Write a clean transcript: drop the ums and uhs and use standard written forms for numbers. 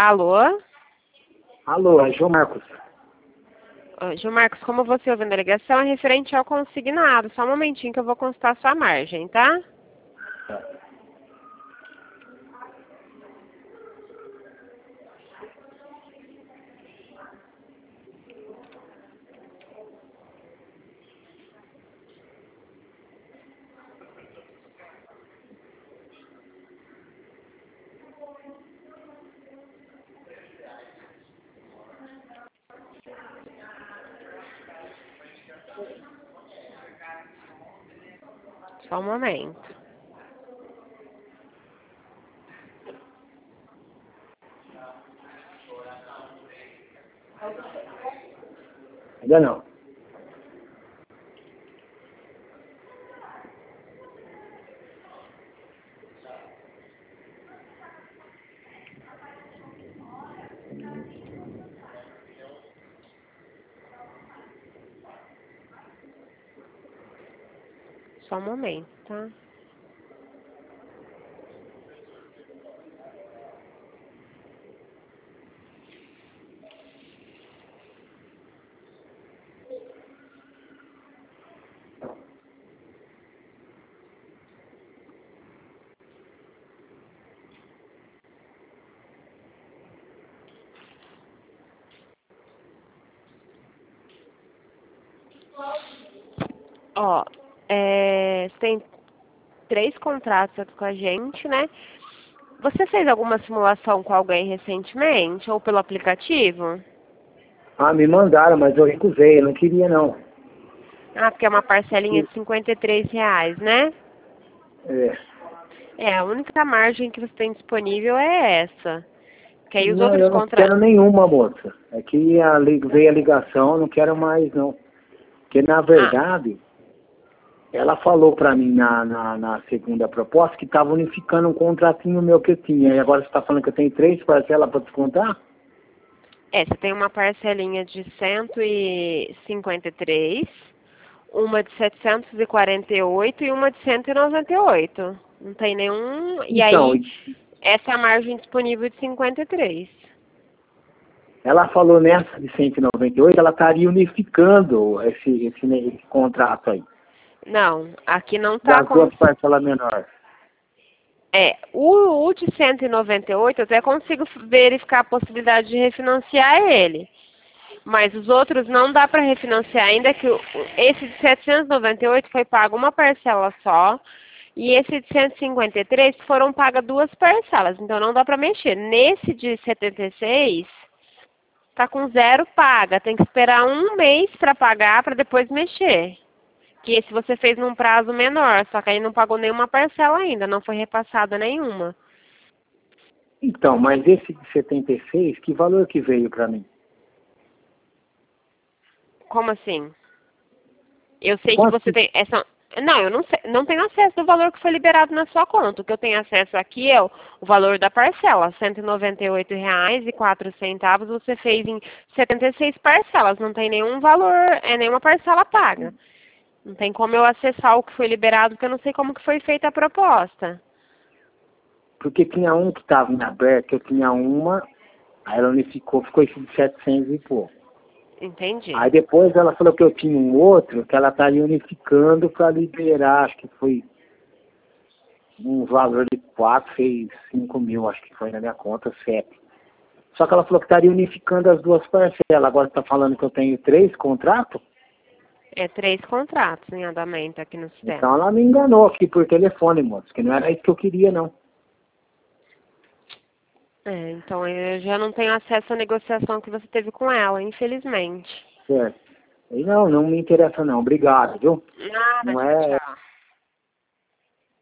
Alô? Alô, é João Marcos. João Marcos, como você ouviu na ligação, é referente ao consignado. Só um momentinho que eu vou consultar sua margem, tá? Só um momento. Ainda não. Só um momento, tá? Ó, você tem 3 contratos aqui com a gente, né? Você fez alguma simulação com alguém recentemente ou pelo aplicativo? Ah, me mandaram, mas eu recusei, eu não queria não. Ah, porque é uma parcelinha de R$ 53, né? É. É, a única margem que você tem disponível é essa. Que aí os Não, outros eu não quero contratos... nenhuma, moça. É que veio a ligação, eu não quero mais não. Porque na Ah, verdade, ela falou pra mim na segunda proposta que estava unificando um contratinho meu que eu tinha. E agora você está falando que eu tenho 3 parcelas para descontar? você tem uma parcelinha de 153, uma de 748 e uma de 198. Não tem nenhum... E Então, aí, essa é a margem disponível de 53. ela falou nessa de 198, ela estaria unificando esse contrato aí, Não, aqui não tá das como... duas parcelas menores. O de 198 eu até consigo verificar a possibilidade de refinanciar ele. Mas os outros não dá para refinanciar, ainda que esse de 798 foi pago uma parcela só, e esse de 153 foram pagas 2 parcelas, então não dá para mexer. Nesse de 76, tá com 0 paga, tem que esperar um mês para pagar para depois mexer. Que esse você fez num prazo menor, só que aí não pagou nenhuma parcela ainda, não foi repassada nenhuma. Então, mas esse de 76, que valor que veio para mim? Como assim? Eu sei que Quanto você que... tem essa. Não, eu não sei, não tenho acesso ao valor que foi liberado na sua conta. O que eu tenho acesso aqui é o valor da parcela, R$ 198,04. Você fez em 76 parcelas, não tem nenhum valor, nenhuma parcela paga. Não tem como eu acessar o que foi liberado, porque eu não sei como que foi feita a proposta. Porque tinha um que estava em aberto, eu tinha uma, aí ela unificou, ficou esse de 700 e pouco. Entendi. Aí depois ela falou que eu tinha um outro, que ela estaria unificando para liberar, acho que foi um valor de 4, 6, 5 mil, acho que foi na minha conta, 7. Só que ela falou que estaria unificando as duas parcelas. Agora está falando que eu tenho 3 contratos? É 3 contratos em andamento aqui no Então sistema. ela me enganou aqui por telefone, moço, que não era isso que eu queria, não. Então eu já não tenho acesso à negociação que você teve com ela, infelizmente. Certo. E não me interessa não. Obrigado, viu? Nada, Não tchau, é tchau.